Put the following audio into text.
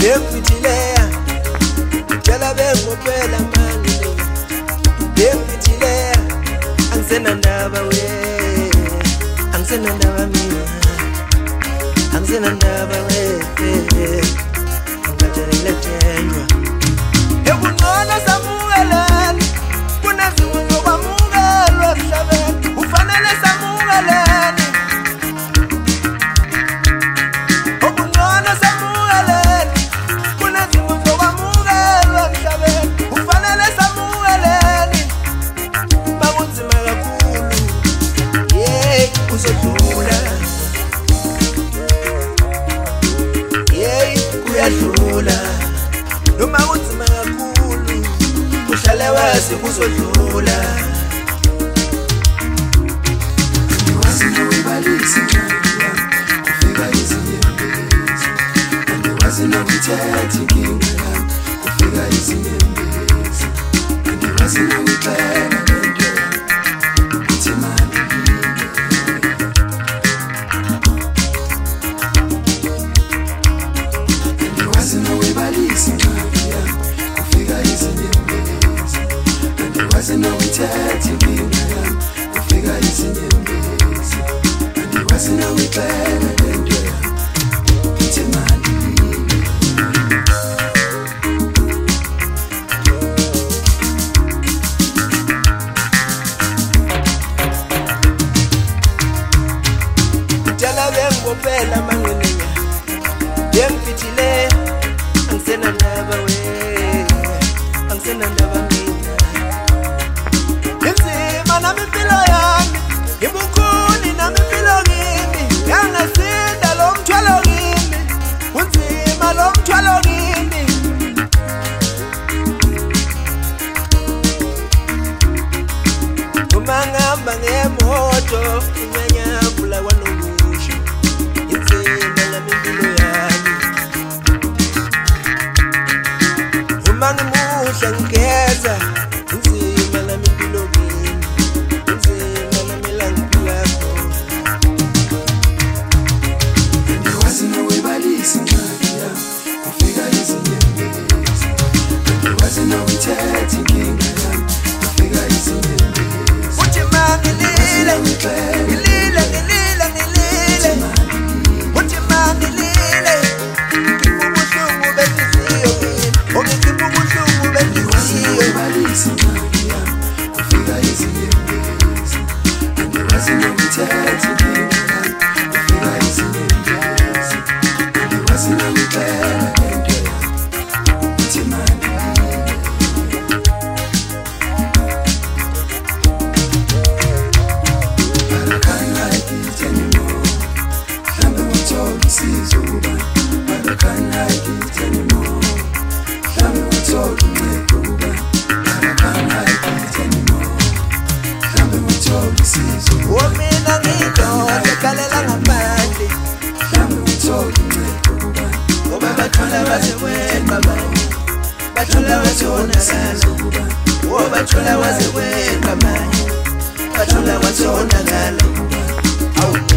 Yemfithileya Ngicela bengophela manje Yemfithileya Angisenandaba we Angisenandaba mina Angisenandaba we Ngicela thenjwa Ekungcono samukeleni Kunezimo zokwamukelwa emhlabeni Ufanele samukeleni Ekungcono samukeleni Kunezimo zokwamukelwa emhlabeni Ufanele samukeleni Makunzima kakhulu Yeah, uzodlula Yeah, kuyadlula Noma kunzima kakhulu Uhlale wazi kuzodlula Angiwazi nokubalisa kufika izinyembezi Angiwazi nokuthetha inkinga yami kufika izinyembezi Angiwazi nokubheka lento yami ukuthi manje Angiwazi nokubalisa kufika izinyembezi Angiwazi nokuthetha inkinga yami kufika izinyembezi Angiwazi nokubheka lento yami ukuthi manje Ngicela bengophela mangenenya Yemfithileya Angisenandaba we Angisenandaba mina Inzima nami impilo yami Ngibukhuni nami impilo kimi Yangasinda lo mthwalo kimi Unzima lo mthwalo kimi Uma ngihamba ngemoto Inyanyavula kwanokusho Inzima nami impilo yami Uma ngimuhle ngigeza Inzima nami impilo kimi Inzima nami la ngiphilako Angiwazi nokubalisa incwadi yami kufika izinyembezi Angiwazi nokuthetha inkinga yami kufika izinyembezi Uthi mangilila Ngilila Uthi mangilile Ngibubuhlungu benhliziyo mina Ngibubuhlungu benhliziyo Angiwazi incwadi yami kufika izinyembezi Angiwazi nokuthetha inkinga yami kufika izinyembezi Angiwazi nokubheka lento yami ukuthi manje But I can't hide it anymore Mhlambe ngithola usizo kubani But I can't hide it anymore Mhlambe ngithola uncedo kubani But I can't hide it anymore Mhlambe ngithola usizo kubani Mina ngiyindoda ekalela ngaphandle Mhlambe ngithola uncedo kubani Ngoba bathola wazewenqa manje Bathola wazonakala Bathola wazewenqa manje Bathola wazonakala Awu